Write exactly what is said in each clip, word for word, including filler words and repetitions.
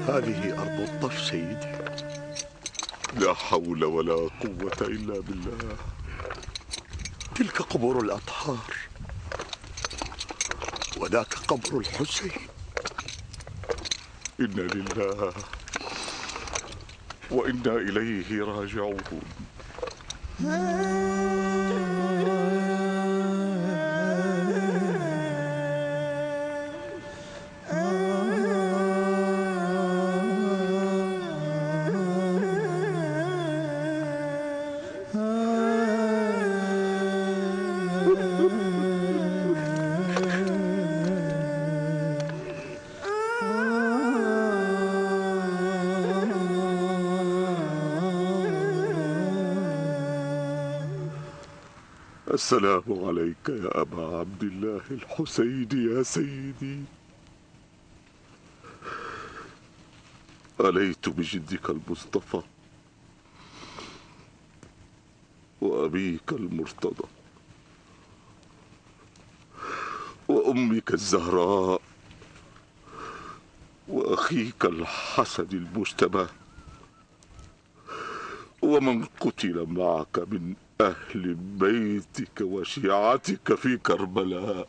هذه أرض الطف سيدي. لا حول ولا قوة إلا بالله. تلك قبور الأطهار وذاك قبر الحسين. إنا لله وإنا إليه راجعون. السلام عليك يا أبا عبد الله الحسين يا سيدي. عليت بجدك المصطفى وأبيك المرتضى وأمك الزهراء وأخيك الحسن المجتبى ومن قتل معك من أهل بيتك وشيعتك في كربلاء.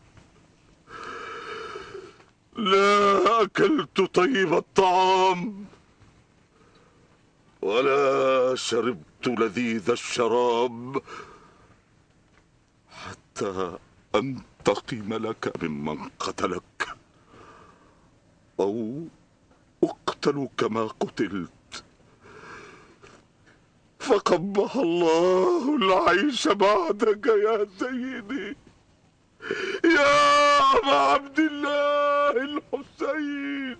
لا أكلت طيب الطعام ولا شربت لذيذ الشراب حتى أنتقم لك ممن قتلك أو أقتل كما قتلت. فقبح الله العيش بعدك يا سيدي يا أبا عبد الله الحسين.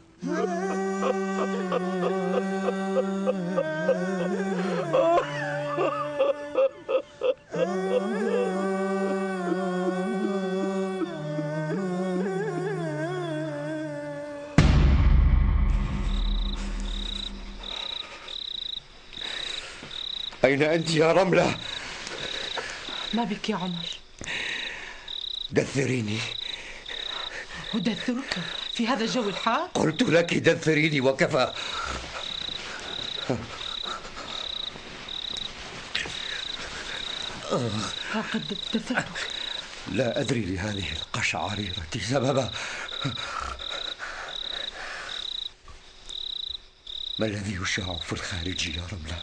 أين أنت يا رملة؟ ما بك يا عمر؟ دثريني. أدثرك في هذا الجو الحار؟ قلت لك دثريني وكفى. ها قد دثرتك. لا أدري لهذه القشعريرة سببا. ما الذي يشاع في الخارج يا رملة؟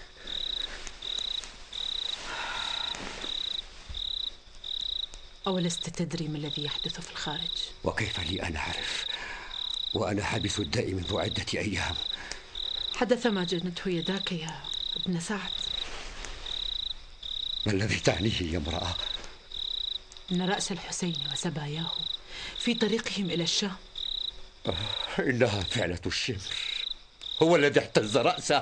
أولست تدري ما الذي يحدث في الخارج؟ وكيف لي أن أعرف وأنا حابس الداء منذ عدة أيام؟ حدث ما جنته يداك يا ابن سعد. ما الذي تعنيه يا امرأة؟ إن رأس الحسين وسباياه في طريقهم إلى الشام. آه، إنها فعلة الشمر، هو الذي احتز رأسه.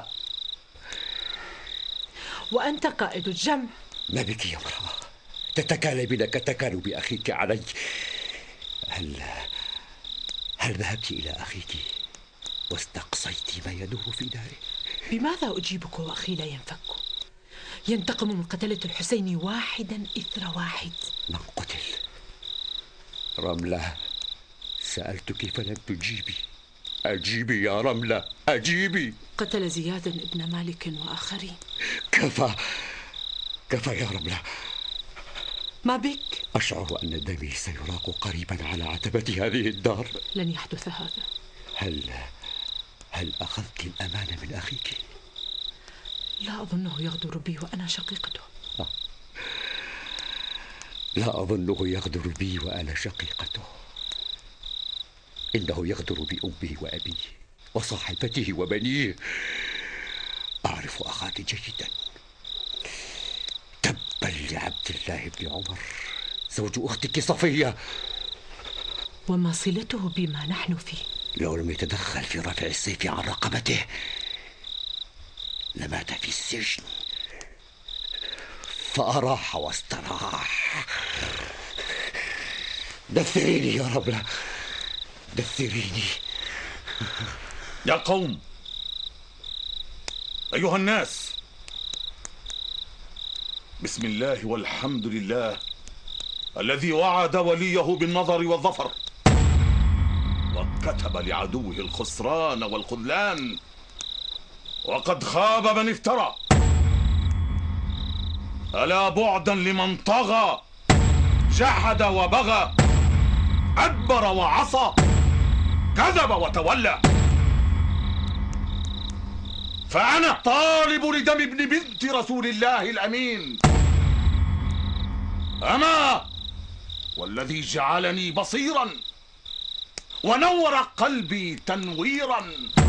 وأنت قائد الجمع. ما بك يا امرأة؟ تتكالبين كتكالب أخيك علي. هل هل ذهبت إلى أخيك واستقصيت ما يدور في داره؟ بماذا أجيبك وأخي لا ينفك؟ ينتقم من قتلة الحسين واحدا إثر واحد. من قتل؟ رملة، سألتك فلم تجيبي. أجيبي يا رملة، أجيبي. قتل زياد ابن مالك وآخرين. كفى كفى يا رملة. ما بك؟ أشعر أن دمي سيراق قريبا على عتبة هذه الدار. لن يحدث هذا. هل هل أخذت الأمان من أخيك؟ لا أظنه يغدر بي وأنا شقيقته. آه. لا أظنه يغدر بي وأنا شقيقته. إنه يغدر بأمه وأبيه وصاحبته وبنيه. أعرف أخاك جيدا. تبا لعبد الله بن عمر زوج أختك صفية. وما صلته بما نحن فيه؟ لو لم يتدخل في رفع السيف عن رقبته لمات في السجن، فأراح واستراح. دثريني يا رب، دثريني. يا قوم، أيها الناس، بسم الله والحمد لله الذي وعد وليه بالنظر والظفر، وكتب لعدوه الخسران والخذلان، وقد خاب من افترى. ألا بعدا لمن طغى، جحد وبغى، أدبر وعصى، كذب وتولى. فأنا طالب لدم ابن بنت رسول الله الأمين. أما والذي جعلني بصيرا ونور قلبي تنويرا،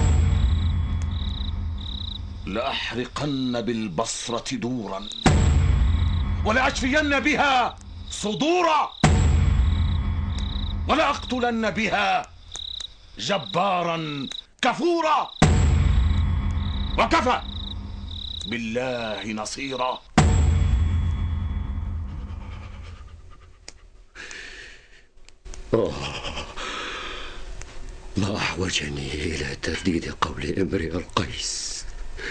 لأحرقن بالبصرة دورا، ولأشفين بها صدورا، ولأقتلن بها جبارا كفورا، وكفى بالله نصيرا. أوه. ما أحوجني إلى ترديد قول امرئ القيس: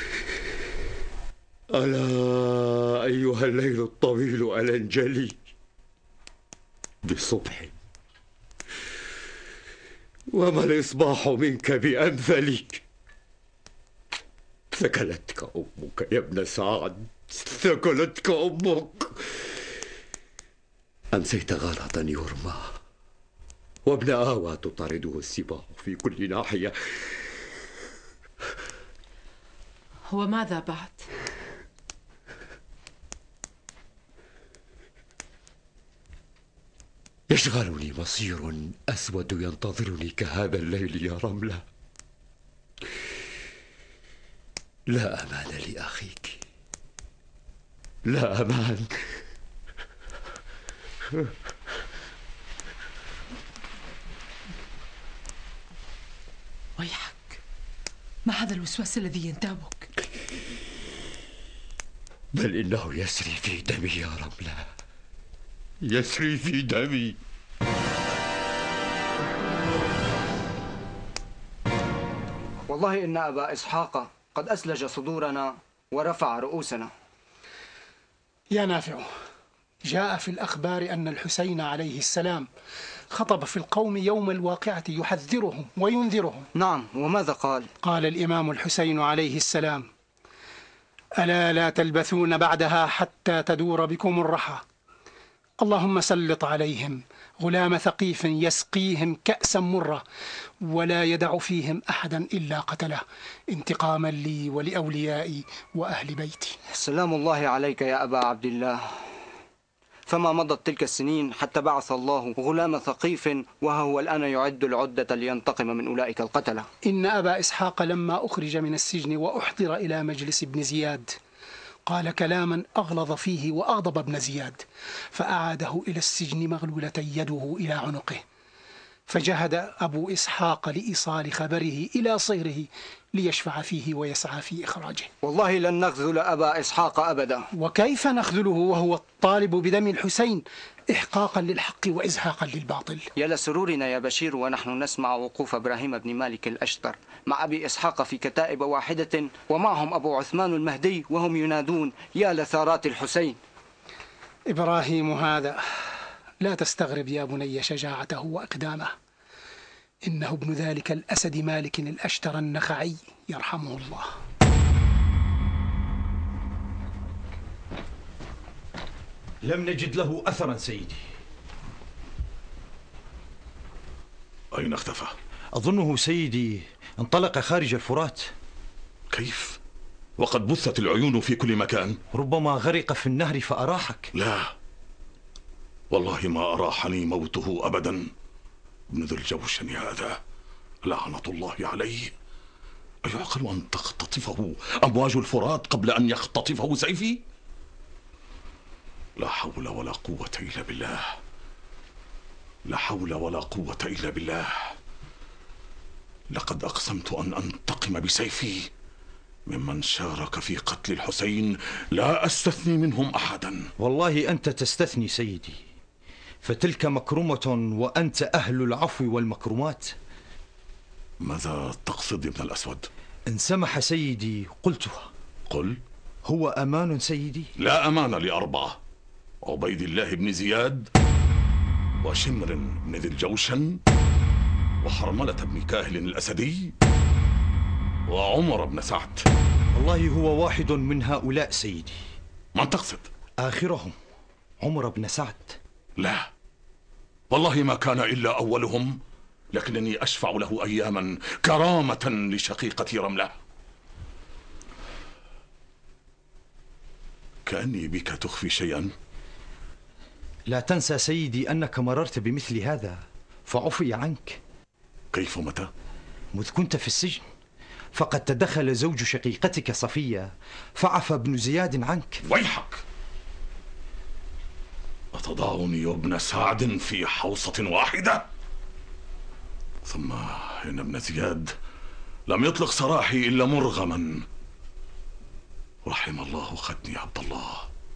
ألا أيها الليل الطويل ألنجلي بصبح، وما الإصباح منك بأمثلي. ثكلتك أمك يا ابن سعد، ثكلتك أمك. أمسيت غلطا يرمى، وابن آوى تطارده السباع في كل ناحية. وماذا بعد؟ يشغلني مصير أسود ينتظرني كهذا الليل يا رملة. لا أمان لأخيك، لا أمان. ويحك، ما هذا الوسواس الذي ينتابك؟ بل إنه يسري في دمي يا رملة، يسري في دمي. والله إن أبا إسحاق قد أسلج صدورنا ورفع رؤوسنا. يا نافع، جاء في الأخبار أن الحسين عليه السلام خطب في القوم يوم الواقعة يحذرهم وينذرهم. نعم، وماذا قال؟ قال الإمام الحسين عليه السلام: ألا لا تلبثون بعدها حتى تدور بكم الرحى، اللهم سلط عليهم غلام ثقيف يسقيهم كأسا مرة، ولا يدع فيهم أحدا إلا قتله، انتقاما لي ولأوليائي وأهل بيتي. سلام الله عليك يا أبا عبد الله. فما مضت تلك السنين حتى بعث الله غلام ثقيف، وهو الآن يعد العدة لينتقم من أولئك القتلة. إن أبا إسحاق لما أخرج من السجن وأحضر إلى مجلس ابن زياد قال كلاما أغلظ فيه وأغضب ابن زياد، فأعاده إلى السجن مغلولة يده إلى عنقه، فجهد أبو إسحاق لإيصال خبره إلى صهره ليشفع فيه ويسعى في إخراجه. والله لن نخذل أبا إسحاق أبدا. وكيف نخذله وهو الطالب بدم الحسين إحقاقا للحق وإزهاقا للباطل؟ يا لسرورنا يا بشير ونحن نسمع وقوف إبراهيم بن مالك الأشتر مع أبي إسحاق في كتائب واحدة، ومعهم أبو عثمان المهدي، وهم ينادون يا لثارات الحسين. إبراهيم هذا لا تستغرب يا بني شجاعته وإقدامه، إنه ابن ذلك الأسد مالك الأشتر النخعي يرحمه الله. لم نجد له أثرا سيدي. أين اختفى؟ أظنه سيدي انطلق خارج الفرات. كيف؟ وقد بثت العيون في كل مكان. ربما غرق في النهر فأراحك. لا والله ما أراحني موته أبدا. ابن ذو الجوشن هذا لعنة الله عليه، أيعقل أن تختطفه أمواج الفرات قبل أن يختطفه سيفي؟ لا حول ولا قوة إلا بالله، لا حول ولا قوة إلا بالله. لقد أقسمت أن أنتقم بسيفي ممن شارك في قتل الحسين، لا أستثني منهم أحدا. والله أنت تستثني سيدي، فتلك مكرمة وأنت أهل العفو والمكرمات. ماذا تقصد يا ابن الأسود؟ إن سمح سيدي قلتها. قل. هو أمان سيدي؟ لا أمان لأربعة: عبيد الله بن زياد، وشمر بن ذي الجوشن، وحرملة بن كاهل الأسدي وعمر بن سعد. والله هو واحد من هؤلاء سيدي. من تقصد؟ آخرهم عمر بن سعد. لا والله ما كان إلا أولهم، لكنني أشفع له أياما كرامة لشقيقة رملة. كأني بك تخفي شيئا. لا تنسى سيدي أنك مررت بمثل هذا فعفي عنك. كيف متى؟ مذ كنت في السجن، فقد تدخل زوج شقيقتك صفية فعفى ابن زياد عنك. ويحك، أتضعني وابن سعد في حوصة واحدة؟ ثم إن ابن زياد لم يطلق سراحي إلا مرغما. رحم الله ختني عبد الله،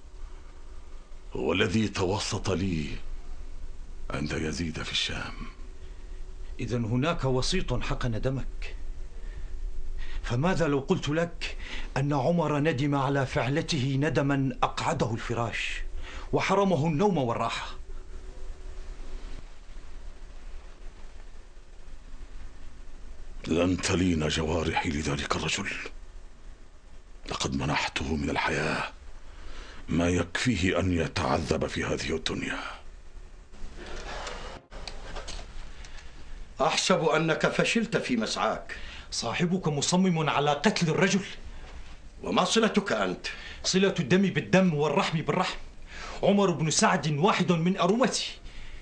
هو الذي توسط لي عند يزيد في الشام. إذن هناك وسيط حقن دمك. فماذا لو قلت لك أن عمر ندم على فعلته ندما أقعده الفراش وحرمه النوم والراحة؟ لن تلين جوارحي لذلك الرجل. لقد منحته من الحياة ما يكفيه أن يتعذب في هذه الدنيا. أحسب أنك فشلت في مسعاك. صاحبك مصمم على قتل الرجل. وما صلتك أنت؟ صلة الدم بالدم والرحم بالرحم. عمر بن سعد واحد من أرمتي.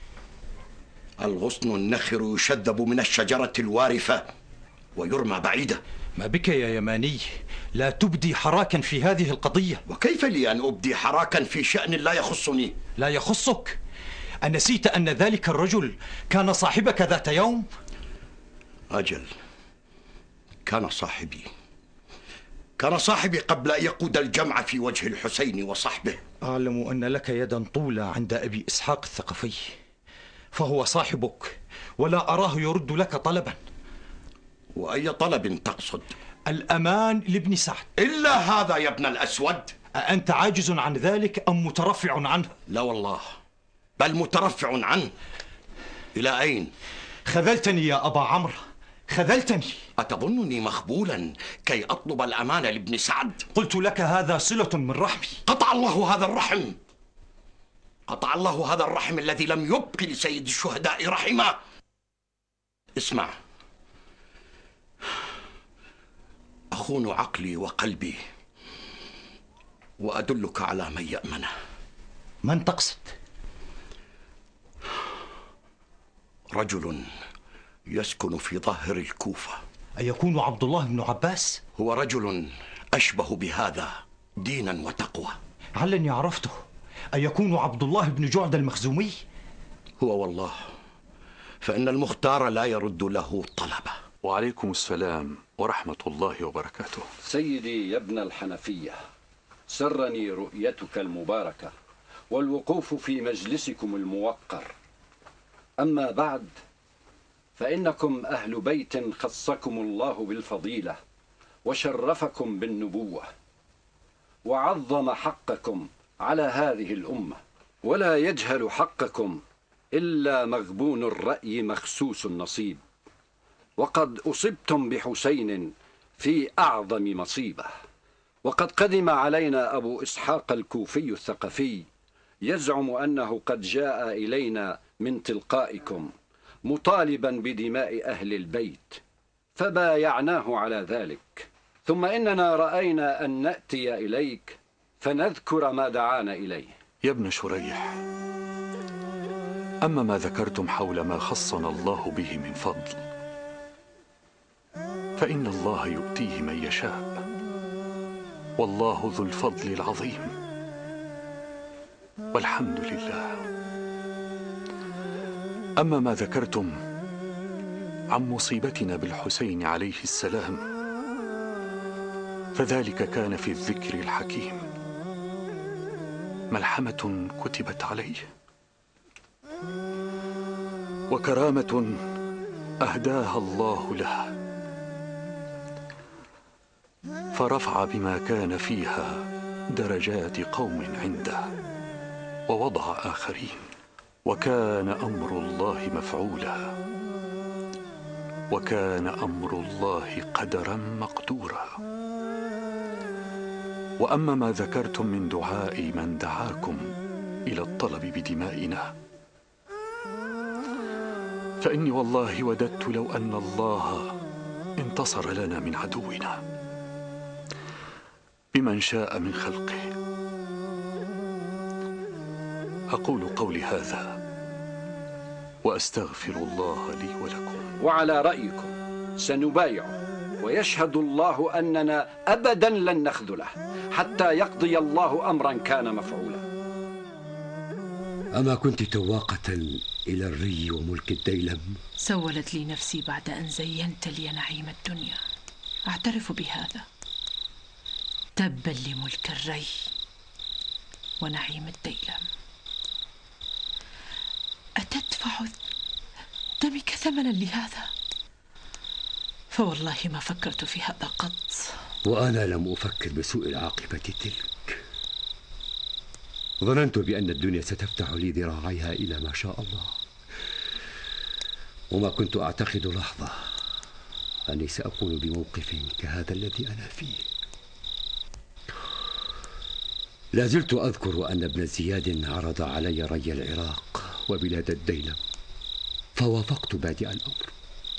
الغصن النخر يشذب من الشجرة الوارفة ويرمى بعيدة. ما بك يا يماني؟ لا تبدي حراكا في هذه القضية. وكيف لي أن أبدي حراكا في شأن لا يخصني؟ لا يخصك؟ أنسيت أن ذلك الرجل كان صاحبك ذات يوم؟ أجل، كان صاحبي. كان صاحبي قبل أن يقود الجمع في وجه الحسين وصحبه. أعلم أن لك يدا طولة عند أبي إسحاق الثقفي، فهو صاحبك ولا أراه يرد لك طلبا. وأي طلب تقصد؟ الأمان لابن سعد. إلا هذا يا ابن الأسود. أأنت عاجز عن ذلك أم مترفع عنه؟ لا والله، بل مترفع عنه. إلى أين؟ خذلتني يا أبا عمرو، خذلتني. أتظنني مخبولا كي أطلب الأمان لابن سعد؟ قلت لك هذا صلة من رحمي. قطع الله هذا الرحم، قطع الله هذا الرحم الذي لم يبق لسيد الشهداء رحمه. اسمع، أخون عقلي وقلبي وأدلك على من يأمنه. من تقصد؟ رجل يسكن في ظاهر الكوفة. أيكون عبد الله بن عباس؟ هو رجل أشبه بهذا دينا وتقوى. علني عرفته. أيكون عبد الله بن جعد المخزومي؟ هو والله، فإن المختار لا يرد له طلبه. وعليكم السلام ورحمة الله وبركاته. سيدي يا ابن الحنفية، سرني رؤيتك المباركة والوقوف في مجلسكم الموقر. أما بعد، فإنكم أهل بيت خصكم الله بالفضيلة وشرفكم بالنبوة وعظم حقكم على هذه الأمة، ولا يجهل حقكم إلا مغبون الرأي مخسوس النصيب. وقد أصبتم بحسين في أعظم مصيبة، وقد قدم علينا أبو إسحاق الكوفي الثقفي يزعم أنه قد جاء إلينا من تلقائكم مطالبا بدماء أهل البيت، فبايعناه على ذلك. ثم إننا رأينا أن نأتي إليك فنذكر ما دعانا إليه. يا ابن شريح، أما ما ذكرتم حول ما خصنا الله به من فضل فإن الله يؤتيه من يشاء، والله ذو الفضل العظيم، والحمد لله. أما ما ذكرتم عن مصيبتنا بالحسين عليه السلام فذلك كان في الذكر الحكيم، ملحمة كتبت عليه وكرامة أهداها الله له، فرفع بما كان فيها درجات قوم عنده ووضع آخرين، وكان أمر الله مفعولا. وكان أمر الله قدرا مقدورا. وأما ما ذكرتم من دعاء من دعاكم إلى الطلب بدمائنا، فإني والله وددت لو أن الله انتصر لنا من عدونا بمن شاء من خلقه. أقول قولي هذا وأستغفر الله لي ولكم. وعلى رأيكم سنبايعه، ويشهد الله أننا أبدا لن نخذله حتى يقضي الله أمرا كان مفعولا. أما كنت تواقة إلى الري وملك الديلم؟ سولت لي نفسي بعد أن زينت لي نعيم الدنيا، أعترف بهذا. تبا لملك الري ونعيم الديلم. أتدفع دمك ثمنا لهذا؟ فوالله ما فكرت في هذا قط. وأنا لم أفكر بسوء العاقبة تلك. ظننت بأن الدنيا ستفتح لي ذراعيها إلى ما شاء الله، وما كنت أعتقد لحظة أني سأكون بموقف كهذا الذي أنا فيه. لا زلت أذكر أن ابن زياد عرض علي ري العراق وبلاد الديلم، فوافقت بادئ الأمر.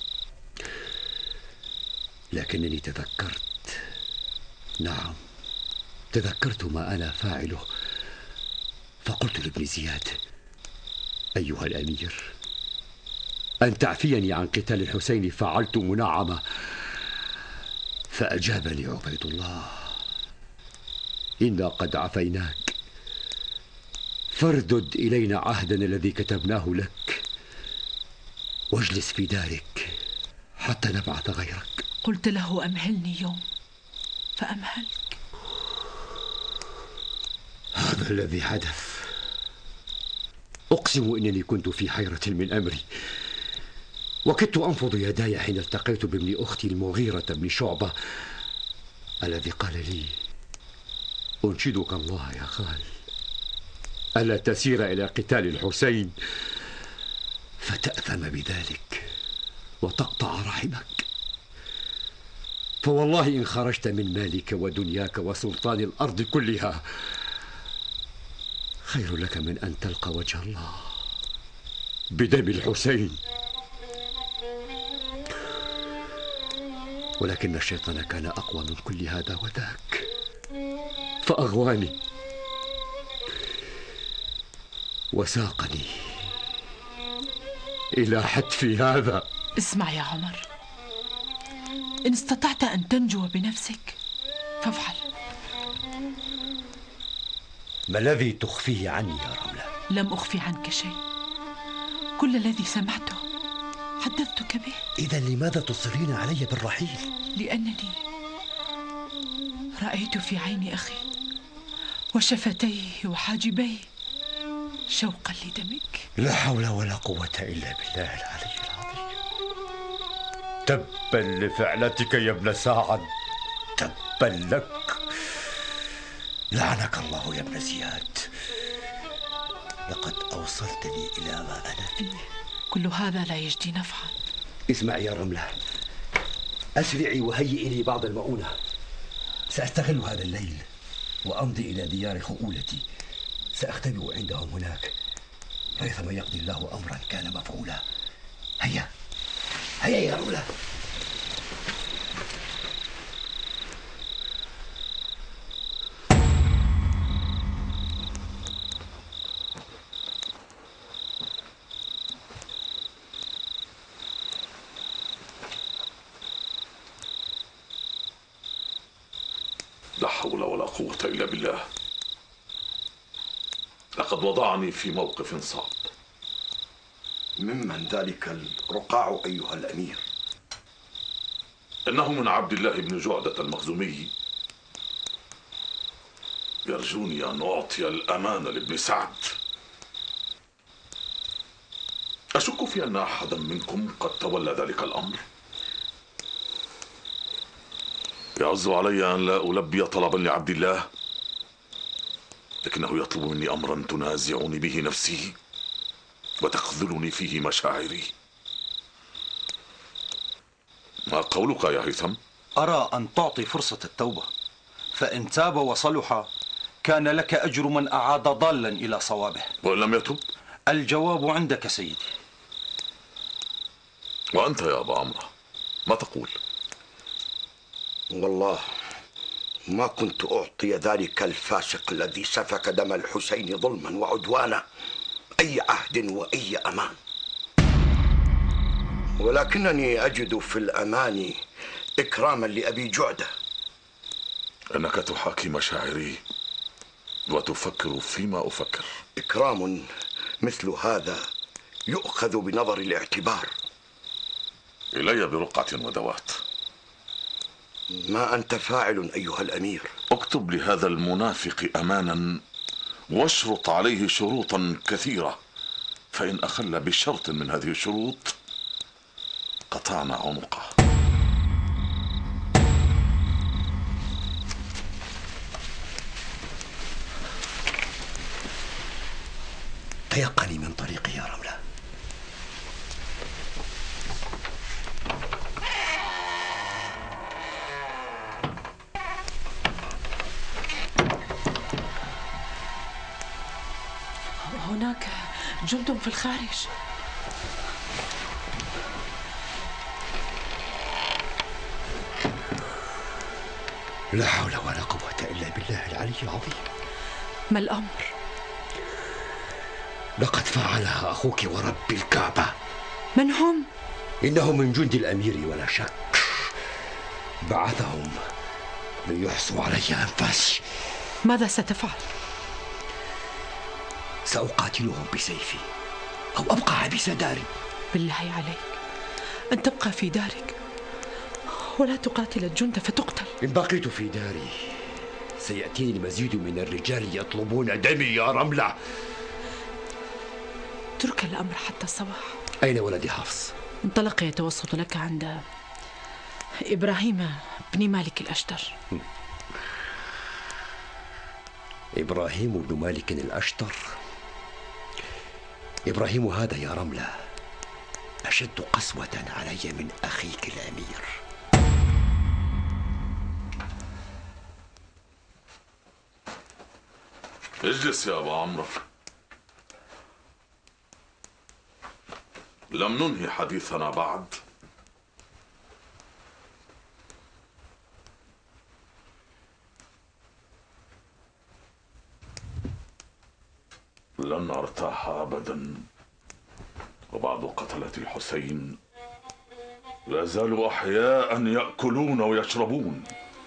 لكنني تذكرت، نعم تذكرت ما أنا فاعله، فقلت لابن زياد: أيها الأمير، أن تعفيني عن قتال الحسين فعلت منعمة. فأجابني عبيد الله: إنا قد عفيناك، فاردد إلينا عهدنا الذي كتبناه لك، واجلس في دارك حتى نبعث غيرك. قلت له: أمهلني يوم، فأمهلك. هذا الذي حدث. أقسم إنني كنت في حيرة من أمري، وكدت أنفض يداي حين التقيت بابن أختي المغيرة بن شعبة الذي قال لي: أنشدك الله يا خال ألا تسير إلى قتال الحسين فتأثم بذلك وتقطع رحمك، فوالله إن خرجت من مالك ودنياك وسلطان الأرض كلها خير لك من أن تلقى وجه الله بدم الحسين. ولكن الشيطان كان أقوى من كل هذا وذاك، فأغواني وساقني إلى حتف هذا. اسمع يا عمر، إن استطعت أن تنجو بنفسك فافعل. ما الذي تخفيه عني يا رملة؟ لم أخفي عنك شيء، كل الذي سمعته حدثتك به. إذا لماذا تصرين علي بالرحيل؟ لأنني رأيت في عين أخي وشفتيه وحاجبيه شوقا لدمك. لا حول ولا قوة إلا بالله العلي العظيم. تبا لفعلتك يا ابن سعد، تبا لك. لعنك الله يا ابن زياد، لقد أوصلتني إلى ما أنا فيه. كل هذا لا يجدي نفعا. اسمعي يا رملة، أسرعي وهيئي لي بعض المؤونة. سأستغل هذا الليل وأمضي إلى ديار خؤولتي، سأختبئ عندهم هناك ريثما يقضي الله أمرا كان مفعولا. هيا هيا يا رملة. لا حول ولا قوة إلا بالله. لقد وضعني في موقف صعب. ممن ذلك الرقاع أيها الأمير؟ إنه من عبد الله بن جعدة المخزومي. يرجوني أن أعطي الأمان لابن سعد. أشك في أن أحدا منكم قد تولى ذلك الأمر. يعز علي أن لا ألبي طلبا لعبد الله، لكنه يطلب مني أمرا تنازعني به نفسي وتخذلني فيه مشاعري. ما قولك يا هيثم؟ أرى أن تعطي فرصة التوبة، فإن تاب وصلح كان لك أجر من أعاد ضالا إلى صوابه. وإن لم يتب؟ الجواب عندك سيدي. وأنت يا أبا عمرو ما تقول؟ والله ما كنت أعطي ذلك الفاسق الذي سفك دم الحسين ظلما وعدوانا أي عهد وأي أمان، ولكنني أجد في الأمان إكراما لأبي جعدة. أنك تحاكي مشاعري وتفكر فيما أفكر. إكرام مثل هذا يؤخذ بنظر الاعتبار. إلي برقعة ودوات. ما أنت فاعل أيها الأمير؟ اكتب لهذا المنافق أمانا واشرط عليه شروطا كثيرة، فإن أخل بشرط من هذه الشروط قطعنا عنقه. تيقني من طريقي يا رملة. هناك جند في الخارج. لا حول ولا قوة إلا بالله العلي العظيم. ما الأمر؟ لقد فعلها أخوك ورب الكعبة. من هم؟ إنهم من جند الأمير ولا شك. بعثهم ليحصوا علي أنفاسي. ماذا ستفعل؟ سأقاتلهم بسيفي أو أبقى عبيس داري. بالله عليك أن تبقى في دارك ولا تقاتل الجند فتقتل. إن بقيت في داري سيأتيني المزيد من الرجال يطلبون دمي يا رملة. ترك الأمر حتى الصباح. أين ولدي حفص؟ انطلق يتوسط لك عند إبراهيم بن مالك الأشتر. إبراهيم بن مالك الأشتر؟ إبراهيم هذا يا رملة أشد قسوة علي من أخيك الأمير. اجلس يا أبا عمرو. لم ننهي حديثنا بعد. لن نرتاح أبدا، وبعض قتلة الحسين لا زالوا أحياء يأكلون ويشربون.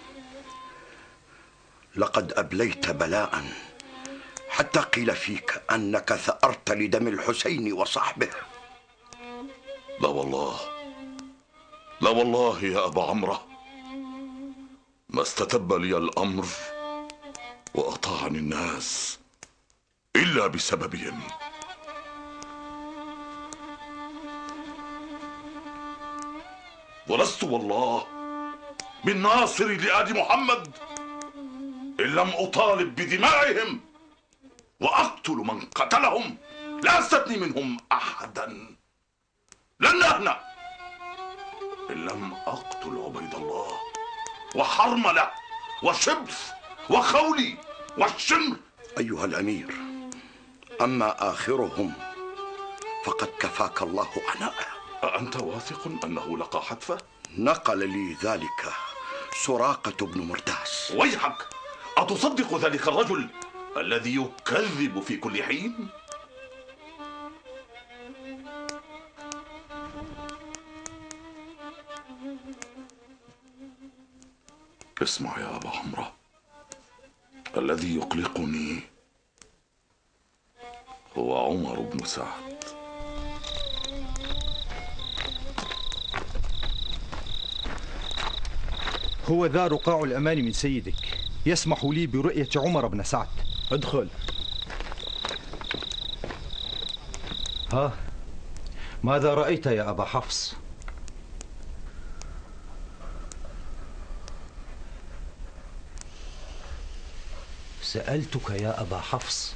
لقد أبليت بلاء حتى قيل فيك أنك ثأرت لدم الحسين وصحبه. لا والله، لا والله يا أبا عمرو، ما استتب لي الأمر وأطاعني الناس إلا بسببهم. ولست والله من ناصر لآل محمد إن لم أطالب بدمائهم وأقتل من قتلهم. لا أستثني منهم أحدا. لن أهنأ إن لم أقتل عبيد الله وحرملة وشبث وخولي والشمر. أيها الأمير، أما آخرهم فقد كفاك الله عناءه. أأنت واثق أنه لقى حتفه؟ نقل لي ذلك سراقة بن مرداس. ويحك، أتصدق ذلك الرجل الذي يكذب في كل حين؟ اسمع يا أبا عمرو، الذي يقلقني هو عمر بن سعد. هو ذا رقاع الأمان من سيدك، يسمح لي برؤية عمر بن سعد. ادخل. ها، ماذا رأيت يا أبا حفص؟ سألتك يا أبا حفص.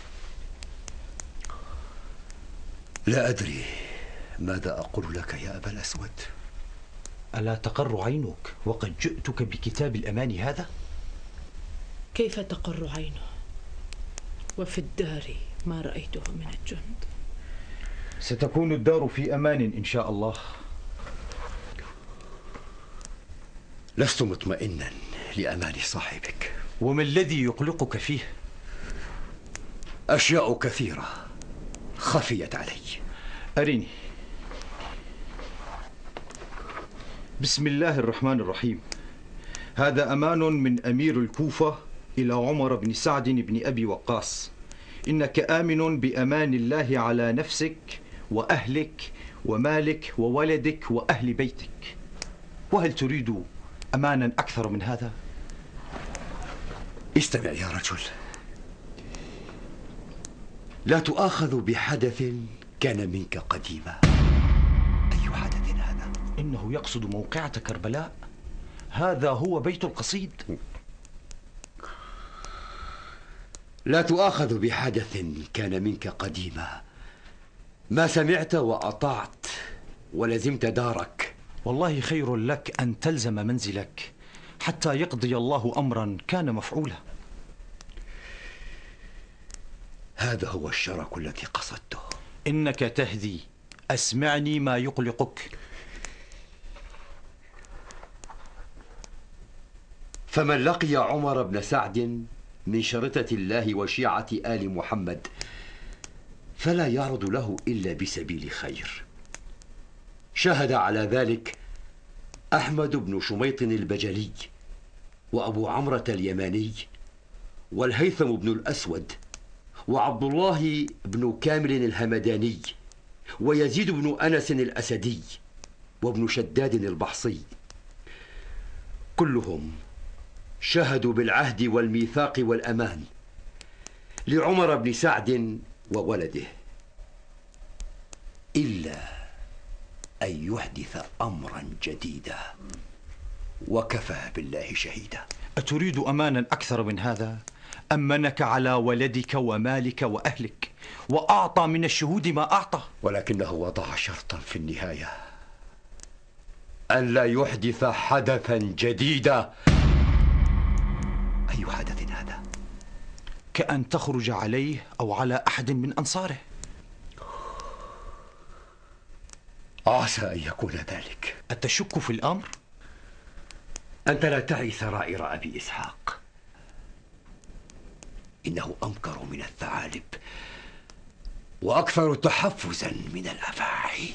لا أدري ماذا أقول لك يا أبا الأسود. ألا تقر عينك وقد جئتك بكتاب الأمان هذا؟ كيف تقر عينه وفي الدار ما رأيته من الجند؟ ستكون الدار في أمان إن شاء الله. لست مطمئنا لأمان صاحبك. وما الذي يقلقك فيه؟ أشياء كثيرة خفيت علي. أرني. بسم الله الرحمن الرحيم. هذا أمان من أمير الكوفة إلى عمر بن سعد بن أبي وقاص. إنك آمن بأمان الله على نفسك وأهلك ومالك وولدك وأهل بيتك. وهل تريد أمانا أكثر من هذا؟ استمع يا رجل، لا تؤاخذ بحدث كان منك قديما. أي حدث هذا؟ إنه يقصد موقعة كربلاء. هذا هو بيت القصيد. لا تؤاخذ بحدث كان منك قديما. ما سمعت وأطعت ولزمت دارك. والله خير لك أن تلزم منزلك حتى يقضي الله أمرا كان مفعولا. هذا هو الشرك الذي قصدته. إنك تهدي. أسمعني ما يقلقك. فمن لقي عمر بن سعد من شرطة الله وشيعة آل محمد فلا يعرض له إلا بسبيل خير. شاهد على ذلك أحمد بن شميط البجلي وأبو عمرة اليماني والهيثم بن الأسود وعبد الله بن كامل الهمداني ويزيد بن أنس الأسدي وابن شداد البحصي. كلهم شهدوا بالعهد والميثاق والأمان لعمر بن سعد وولده، إلا أن يحدث أمرا جديدا، وكفى بالله شهيدا. أتريد أمانا أكثر من هذا؟ أمنك على ولدك ومالك وأهلك وأعطى من الشهود ما أعطى. ولكنه وضع شرطا في النهاية، أن لا يحدث حدثا جديدا. أي حدث هذا؟ كأن تخرج عليه أو على أحد من أنصاره. عسى أن يكون ذلك. أتشك في الأمر؟ أنت لا تعي سرائر أبي إسحاق. إنه أمكر من الثعالب وأكثر تحفزا من الأفاعي.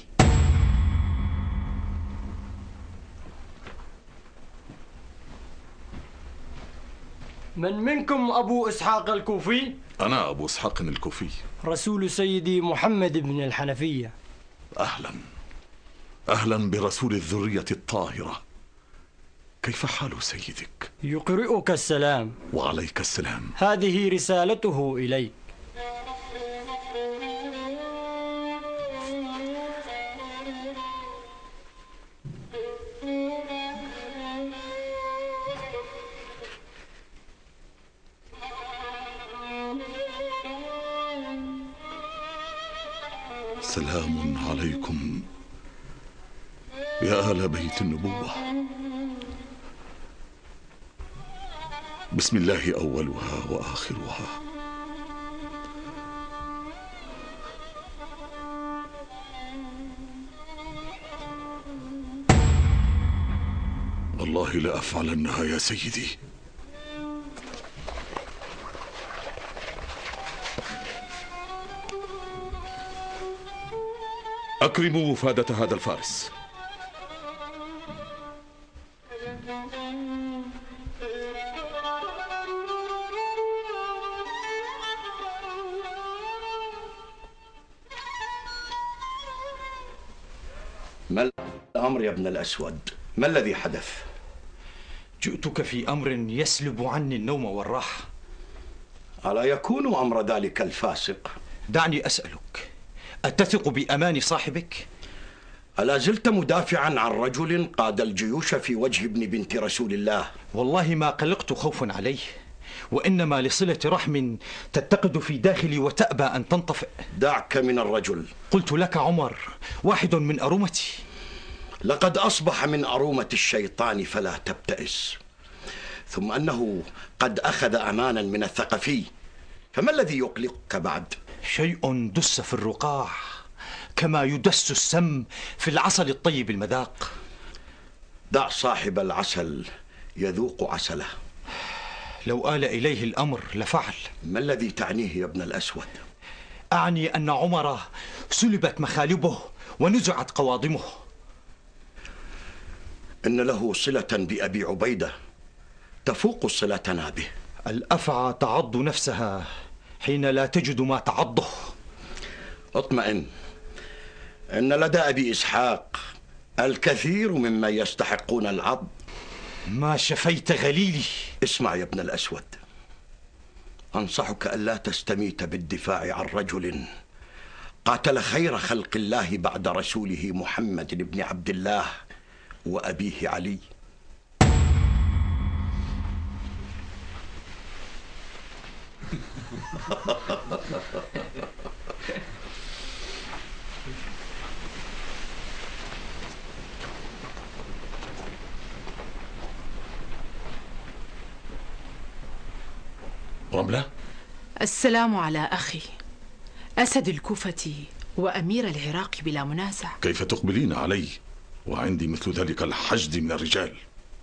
من منكم أبو إسحاق الكوفي؟ أنا أبو إسحاق الكوفي، رسول سيدي محمد بن الحنفية. أهلا أهلا برسول الذرية الطاهرة. كيف حال سيدك؟ يقرئك السلام. وعليك السلام. هذه رسالته إليك. سلام عليكم يا آل بيت النبوة. بسم الله أولها وآخرها. والله لأفعلنها يا سيدي. أكرموا وفادة هذا الفارس. ما الأمر يا ابن الأسود؟ ما الذي حدث؟ جئتك في أمر يسلب عني النوم والراحة. ألا يكون أمر ذلك الفاسق؟ دعني أسألك، أتثق بأمان صاحبك؟ ألا زلت مدافعا عن رجل قاد الجيوش في وجه ابن بنت رسول الله؟ والله ما قلقت خوفا عليه، وإنما لصلة رحم تتقد في داخلي وتأبى أن تنطفئ. دعك من الرجل. قلت لك عمر واحد من أرمتي. لقد أصبح من أرومة الشيطان فلا تبتئس، ثم أنه قد أخذ أمانا من الثقفي، فما الذي يقلقك بعد؟ شيء دس في الرقاع كما يدس السم في العسل الطيب المذاق. دع صاحب العسل يذوق عسله. لو آل إليه الأمر لفعل. ما الذي تعنيه يا ابن الأسود؟ أعني أن عمر سلبت مخالبه ونزعت قواضمه. إن له صلة بأبي عبيدة تفوق صلتنا به. الأفعى تعض نفسها حين لا تجد ما تعضه. اطمئن، إن لدى أبي إسحاق الكثير مما يستحقون العض. ما شفيت غليلي. اسمع يا ابن الأسود، أنصحك ألا تستميت بالدفاع عن رجل قاتل خير خلق الله بعد رسوله محمد بن عبد الله وأبيه علي. رملة، السلام على أخي أسد الكوفة وأمير العراق بلا منازع. كيف تقبلين علي وعندي مثل ذلك الحشد من الرجال؟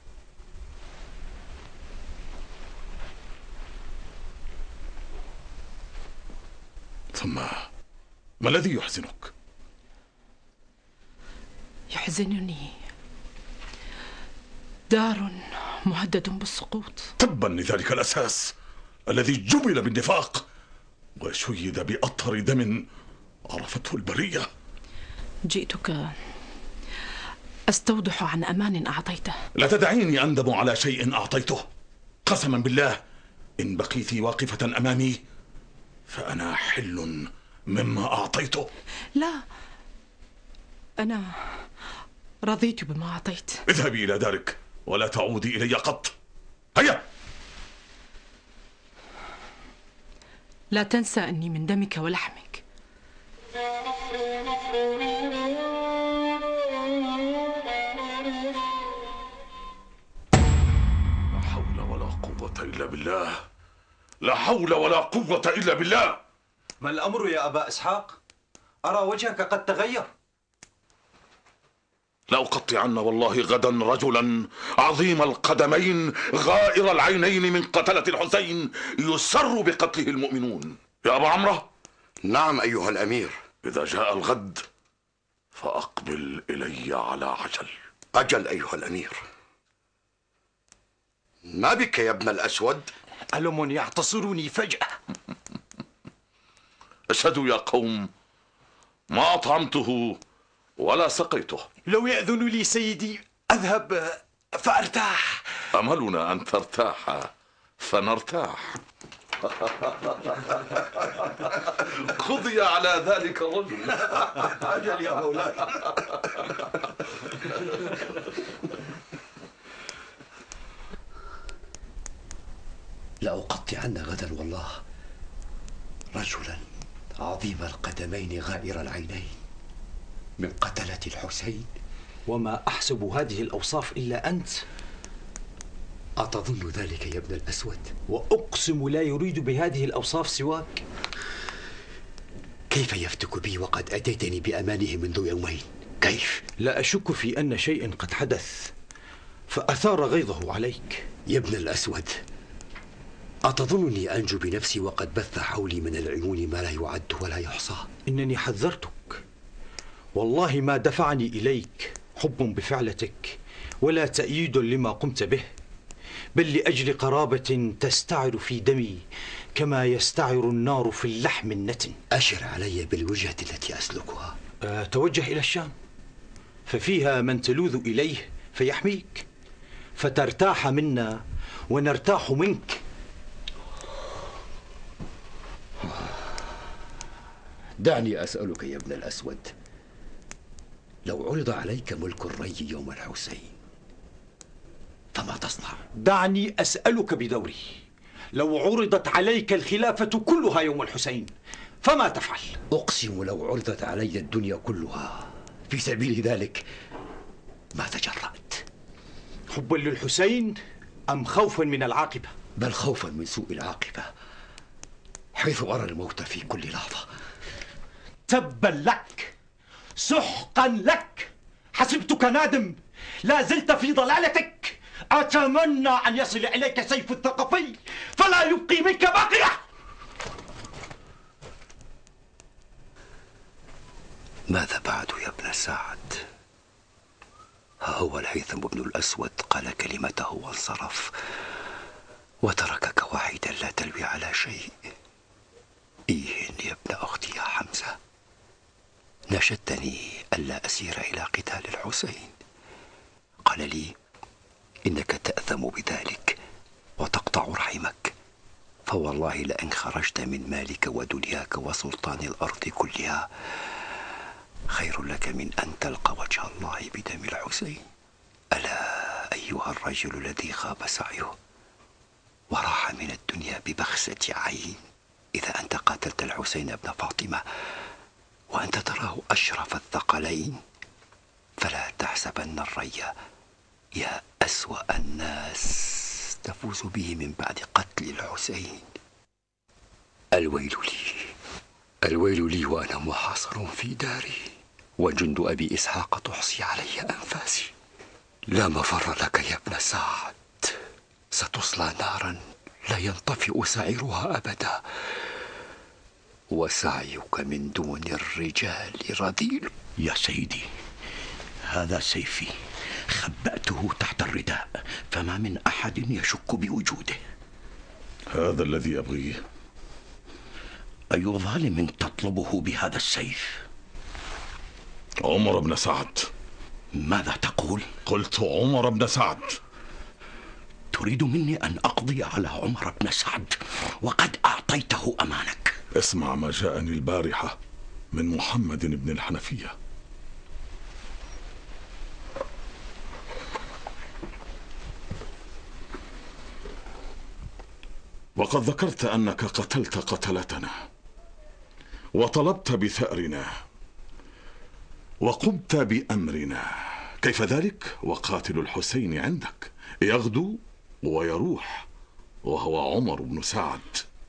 ثم ما الذي يحزنك؟ يحزنني دار مهدد بالسقوط. تبا لذلك الأساس الذي جبل بالنفاق وشيد بأطهر دم عرفته البرية. جئتك أستوضح عن أمان أعطيته. لا تدعيني أندم على شيء أعطيته. قسما بالله إن بقيت واقفة أمامي فأنا حل مما أعطيته. لا، أنا رضيت بما أعطيت. اذهبي إلى دارك ولا تعودي إلي قط. هيا. لا تنسى أني من دمك ولحمك. لا حول ولا قوة إلا بالله، لا حول ولا قوة إلا بالله. ما الأمر يا أبا إسحاق؟ أرى وجهك قد تغير. لأقطعن والله غدا رجلا عظيم القدمين غائر العينين من قتلة الحسين يسر بقتله المؤمنون. يا أبا عمرو. نعم أيها الأمير. إذا جاء الغد فأقبل إلي على عجل. أجل أيها الأمير. ما بك يا ابن الأسود؟ ألم يعتصرني فجأة. اشهدوا يا قوم ما أطعمته ولا سقيته. لو يأذن لي سيدي أذهب فأرتاح. أملنا أن ترتاح فنرتاح. قضي على ذلك الرجل. أجل يا مولاي. لأقطعن غدا والله رجلا عظيم القدمين غائر العينين من قتلة الحسين. وما أحسب هذه الأوصاف إلا أنت. أتظن ذلك يا ابن الأسود؟ وأقسم لا يريد بهذه الأوصاف سواك. كيف يفتك بي وقد أتيتني بأمانه منذ يومين؟ كيف؟ لا أشك في أن شيء قد حدث فأثار غيظه عليك. يا ابن الأسود، أتظنني أنجو بنفسي وقد بث حولي من العيون ما لا يعد ولا يحصى؟ إنني حذرتك، والله ما دفعني إليك حب بفعلتك ولا تأييد لما قمت به، بل لأجل قرابة تستعر في دمي كما يستعر النار في اللحم النتن. أشر علي بالوجهة التي أسلكها. أه توجه إلى الشام ففيها من تلوذ إليه فيحميك، فترتاح منا ونرتاح منك. دعني أسألك يا ابن الأسود، لو عرض عليك ملك الري يوم الحسين فما تصنع؟ دعني أسألك بدوري، لو عرضت عليك الخلافة كلها يوم الحسين فما تفعل؟ أقسم لو عرضت علي الدنيا كلها في سبيل ذلك ما تجرأت؟ حبا للحسين أم خوفا من العاقبة؟ بل خوفا من سوء العاقبة، حيث أرى الموت في كل لحظة. تبا لك، سحقا لك، حسبتك نادم، لا زلت في ضلالتك. أتمنى أن يصل إليك سيف الثقفي فلا يبقي منك باقية. ماذا بعد يا ابن سعد؟ ها هو الهيثم بن الأسود قال كلمته وانصرف، وتركك وحيدا لا تلوي على شيء. إيه يا ابن أختي يا حمزة، ناشدتني ألا أسير إلى قتال الحسين، قال لي إنك تأثم بذلك وتقطع رحمك، فوالله لأن خرجت من مالك ودنياك وسلطان الأرض كلها خير لك من أن تلقى وجه الله بدم الحسين. ألا أيها الرجل الذي خاب سعيه وراح من الدنيا ببخسة عين، إذا أنت قاتلت الحسين بن فاطمة وأنت تراه أشرف الثقلين، فلا تحسبن الريا يا أسوأ الناس تفوز به من بعد قتل الحسين. الويل لي، الويل لي وأنا محاصر في داري، وجند أبي إسحاق تحصي علي أنفاسي. لا مفر لك يا ابن سعد، ستصلى نارا لا ينطفئ سعيرها أبدا، وسعيك من دون الرجال رذيل. يا سيدي، هذا سيفي، خبأته تحت الرداء، فما من أحد يشك بوجوده. هذا الذي أبغيه. أي ظالم تطلبه بهذا السيف؟ عمر بن سعد. ماذا تقول؟ قلت عمر بن سعد. تريد مني أن أقضي على عمر بن سعد وقد أعطيته أمانك؟ اسمع ما جاءني البارحة من محمد بن الحنفية. وقد ذكرت أنك قتلت قتلتنا وطلبت بثأرنا وقمت بأمرنا. كيف ذلك وقاتل الحسين عندك يغدو ويروح وهو عمر بن سعد؟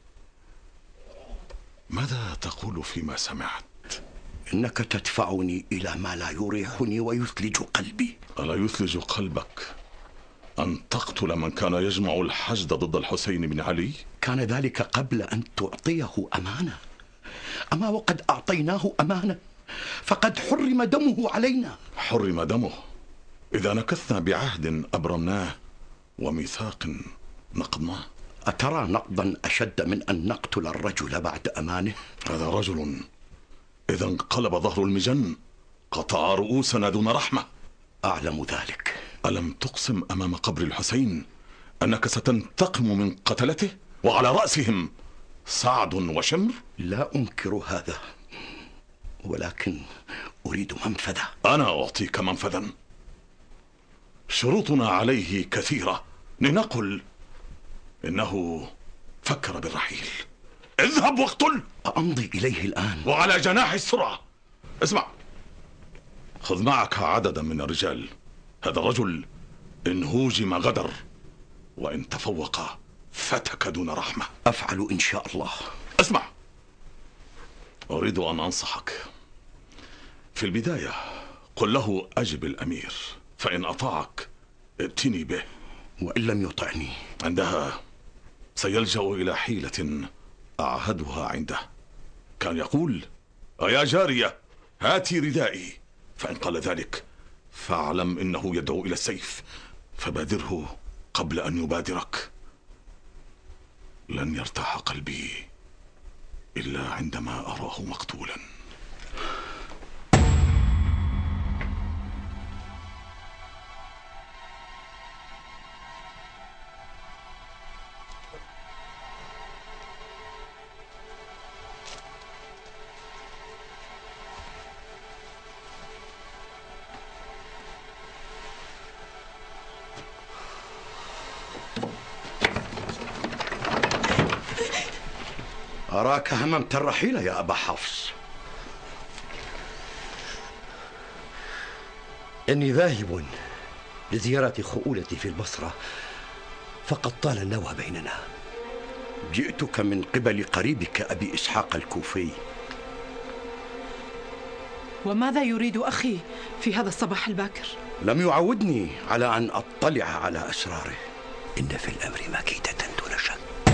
ماذا تقول فيما سمعت؟ إنك تدفعني إلى ما لا يريحني ويثلج قلبي. ألا يثلج قلبك أن تقتل من كان يجمع الحشد ضد الحسين بن علي؟ كان ذلك قبل أن تعطيه أمانة، أما وقد أعطيناه أمانة فقد حرم دمه علينا. حرم دمه إذا نكثنا بعهد أبرمناه وميثاق نقضناه؟ أترى نقضا أشد من أن نقتل الرجل بعد أمانه؟ هذا رجل إذا انقلب ظهر المجن قطع رؤوسنا دون رحمة. أعلم ذلك. ألم تقسم أمام قبر الحسين أنك ستنتقم من قتلته وعلى رأسهم سعد وشمر؟ لا أنكر هذا، ولكن أريد منفذا. أنا أعطيك منفذا. شروطنا عليه كثيرة. لنقل إنه فكر بالرحيل. اذهب واقتل. أمضي إليه الآن وعلى جناح السرعة. اسمع، خذ معك عددا من الرجال. هذا الرجل إن هوجم غدر، وإن تفوق فتك دون رحمة. أفعل إن شاء الله. اسمع، أريد أن أنصحك. في البداية قل له أجب الأمير، فإن أطاعك ائتني به، وإن لم يطعني عندها سيلجأ إلى حيلة أعهدها عنده. كان يقول: أيا جارية هاتي ردائي، فإن قال ذلك فاعلم إنه يدعو إلى السيف، فبادره قبل أن يبادرك. لن يرتاح قلبي إلا عندما أراه مقتولا. أراك هممت الرحيل يا أبا حفص. إني ذاهب لزيارة خؤولتي في البصرة، فقد طال النوى بيننا. جئتك من قبل قريبك أبي إسحاق الكوفي. وماذا يريد أخي في هذا الصباح الباكر؟ لم يعودني على أن أطلع على أسراره. إن في الأمر مكيدة دون شك.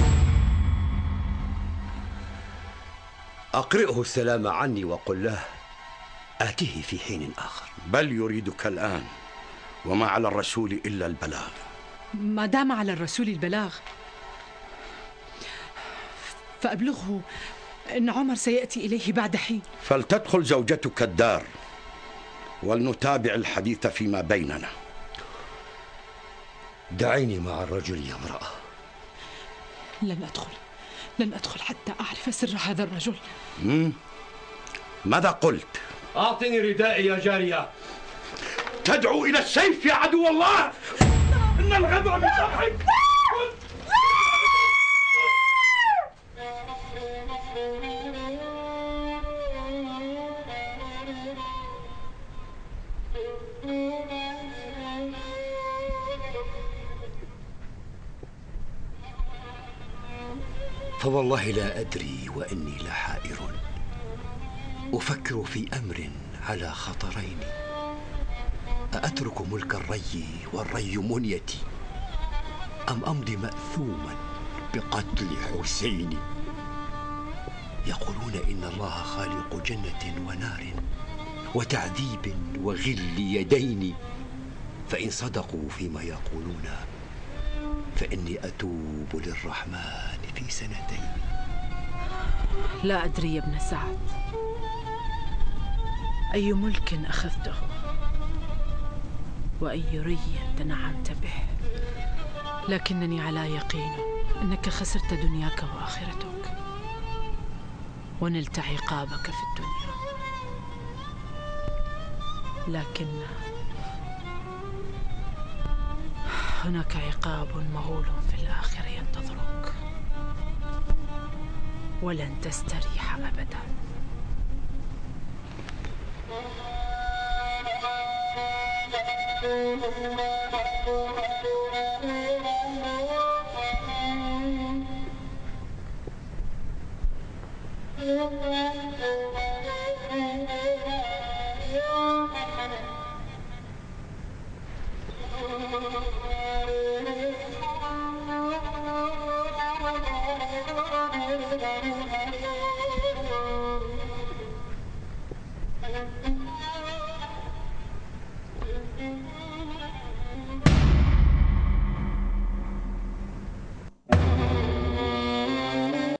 أقرئه السلام عني وقل له آتيه في حين آخر. بل يريدك الآن، وما على الرسول إلا البلاغ. ما دام على الرسول البلاغ فأبلغه إن عمر سيأتي إليه بعد حين. فلتدخل زوجتك الدار ولنتابع الحديث فيما بيننا. دعيني مع الرجل يا امرأة. لن أدخل لن أدخل حتى أعرف سر هذا الرجل. مم. ماذا قلت؟ أعطني ردائي يا جارية. تدعو إلى السيف يا عدو الله؟ إن الغدر من صاحب. فوالله لا أدري وإني لحائر، أفكر في أمر على خطرين: أأترك ملك الري والري منيتي، أم أمضي مأثوما بقتل حسين؟ يقولون إن الله خالق جنة ونار وتعذيب وغل يدين، فإن صدقوا فيما يقولون فإني أتوب للرحمن في سنتين. لا أدري يا ابن سعد أي ملك أخذته وأي ري تنعمت به، لكنني على يقين أنك خسرت دنياك وآخرتك ونلت عقابك في الدنيا، لكن هناك عقاب مهول في الآخرة ينتظرك ولن تستريح أبدا.